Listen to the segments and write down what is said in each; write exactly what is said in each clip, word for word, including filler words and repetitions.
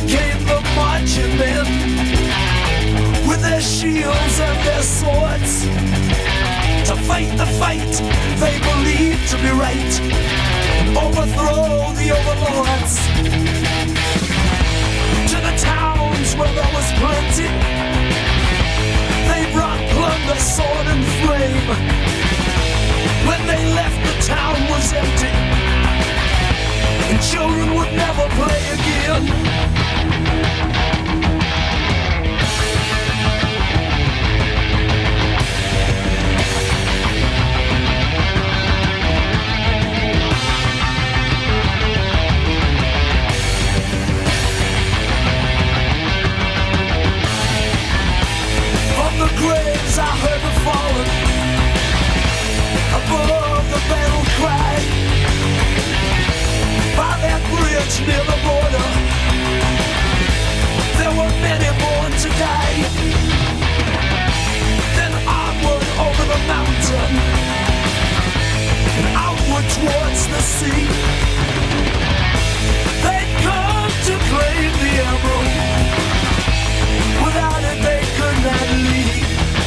came the marching men with their shields and their swords to fight the fight they believed to be right, overthrow the overlords. To the towns where there was plenty, they brought plunder, sword and flame. When they left, the town was empty, and children would never play again. The graves I heard the fallen above the battle cry. By that bridge near the border, there were many born to die. Then onward over the mountain and outward towards the sea, they'd come to claim the emerald. Without it they could not leave.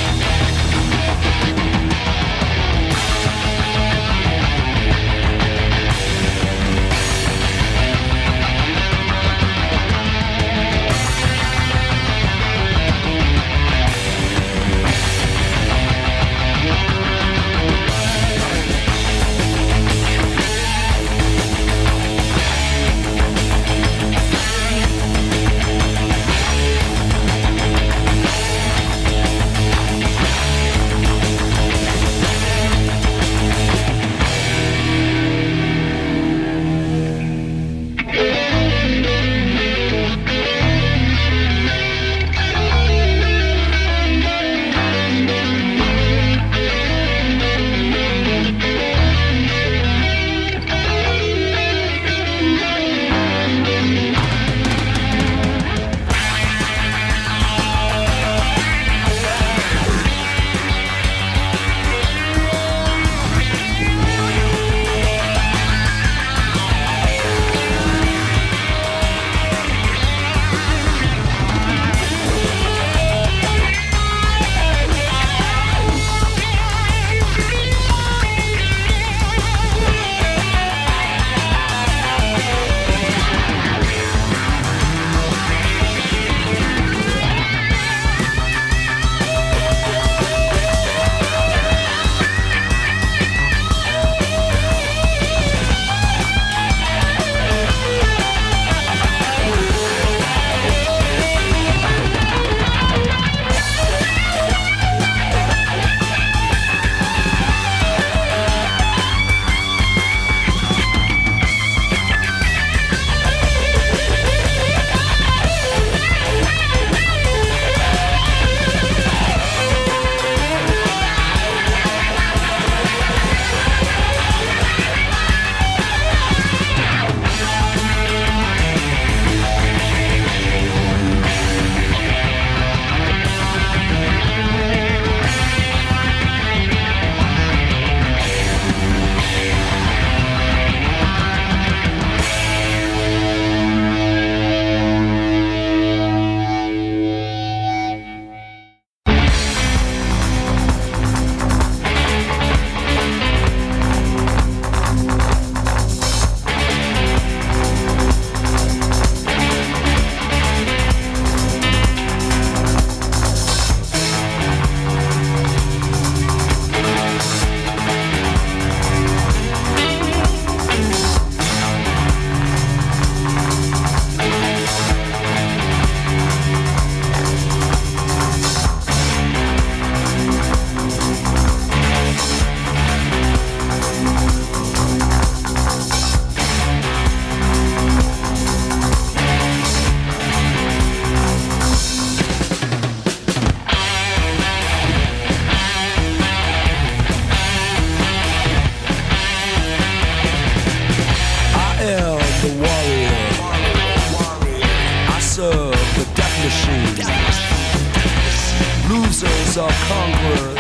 are conquerors,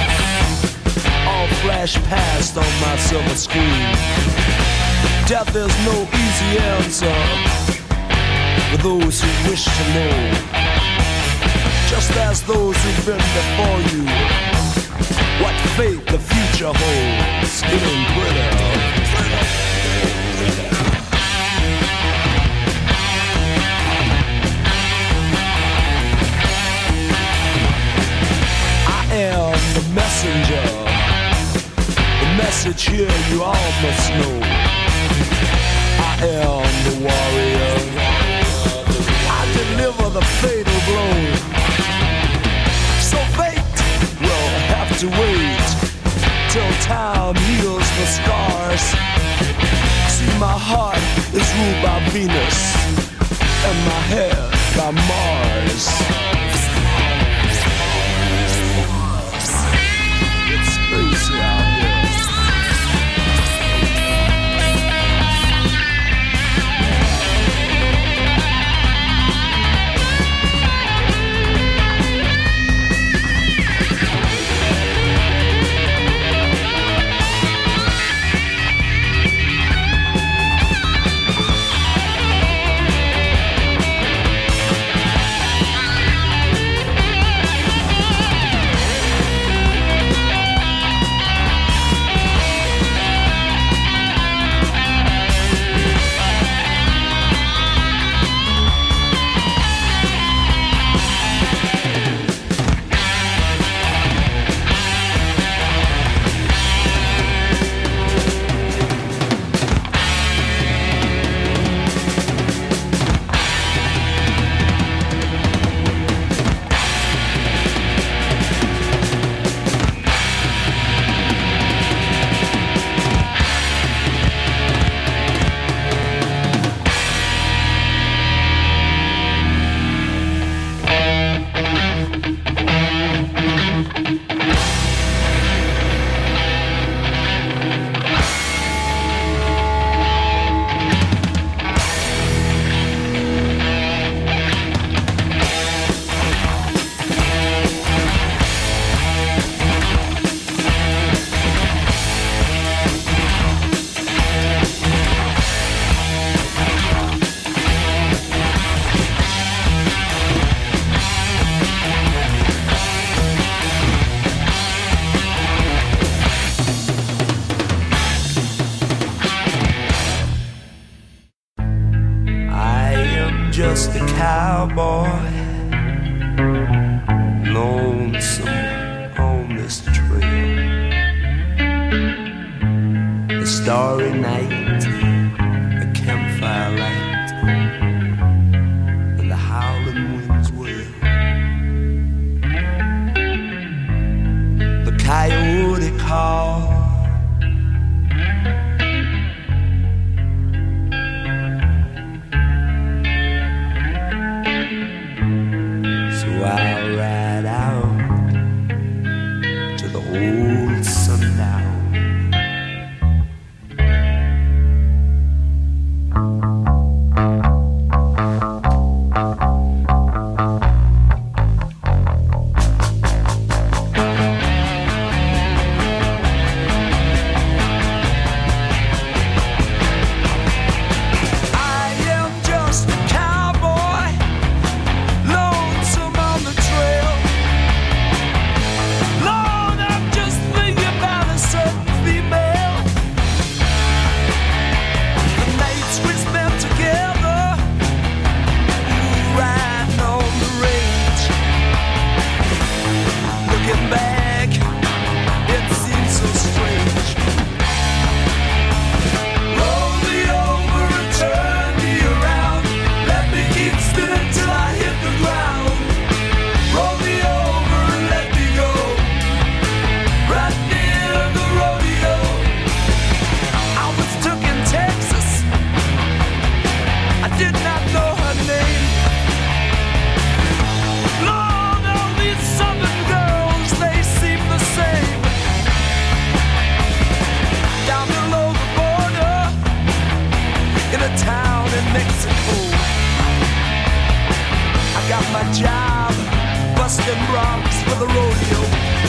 all flash past on my silver screen. Death is no easy answer, for those who wish to know, just as those who've been before you, what fate the future holds. Getting pretty. I am the messenger. The message here you all must know. I am the warrior. I deliver the fatal blow. So fate will have to wait till time heals the scars. See, my heart is ruled by Venus and my head by Mars. It's spacey out here. Just a cowboy, lonesome on this trail. A starry night, a campfire light, and the howling winds wail. The coyote call. I'll ride out to the old sundown. Busting broncs for the rodeo.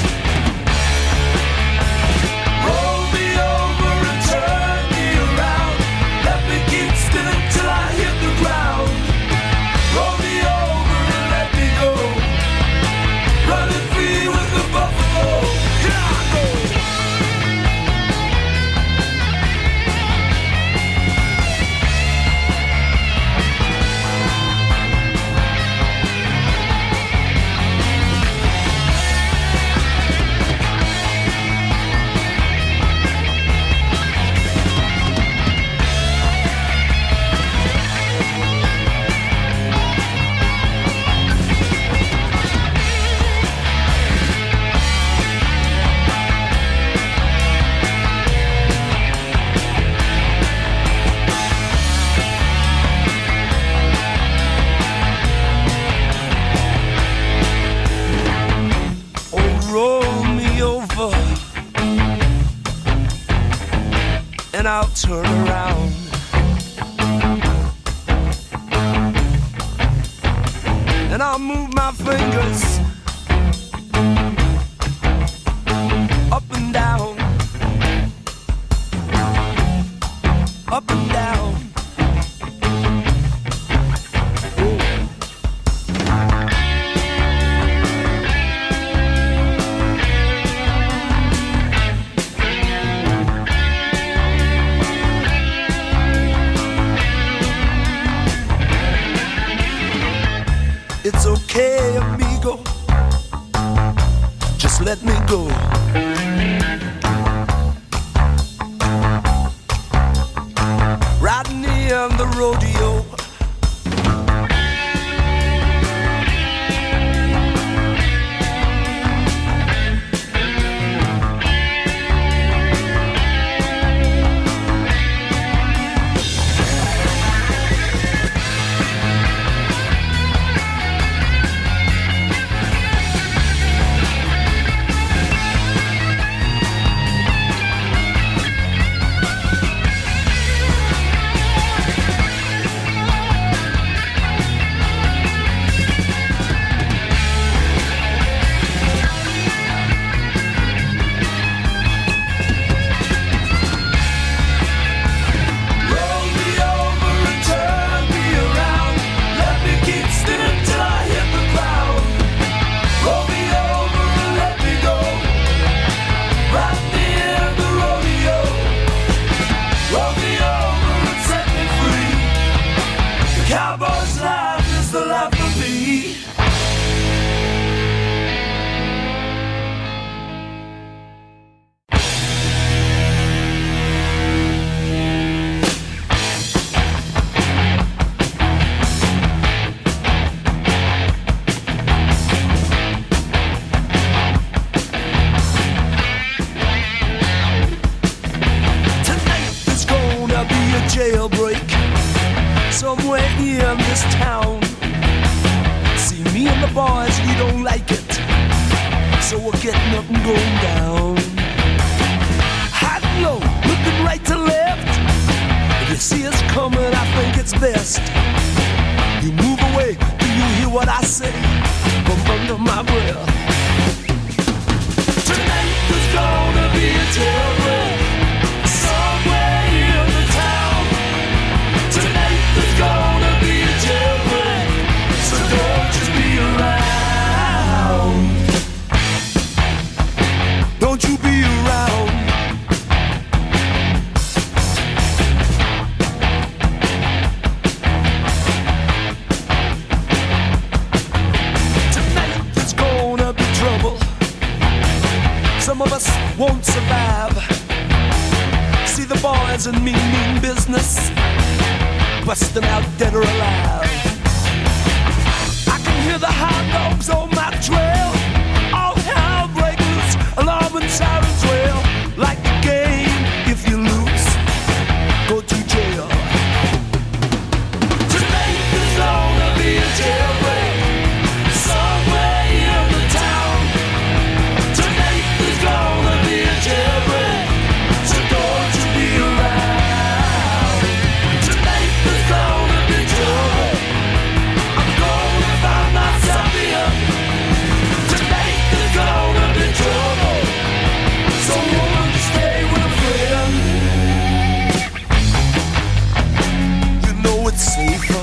Roll me over and turn me around. Let me keep still until I hit the ground. turn around. And I'll move my fingers up and down, up and down. It's okay, amigo, just let me go. Riding in the rodeo, cowboy's life is the life of me. Tonight there's gonna be a jailbreak somewhere in this town. See, me and the boys, we don't like it, so we're getting up and going down. High and low, looking right to left. If you see us coming, I think it's best you move away. Do you hear what I say from under my breath? Tonight there's gonna be a jailbreak somewhere in the town. Tonight there's gonna be a jailbreak, so don't just be around. Don't you be around. Tonight there's gonna be trouble. Some of us won't survive. See the boys and me mean business, busting out dead or alive. I can hear the hound dogs on my trail, all hell breakers, alarm and sirens wail. Like the game, if you lose, go to jail. Tonight there's gonna be a jailbreak somewhere in the town. Tonight there's gonna be a jailbreak, so don't you be around. Tonight there's gonna be trouble. I'm gonna find myself here. Tonight there's gonna be trouble, so won't you stay with a friend? You know it's safer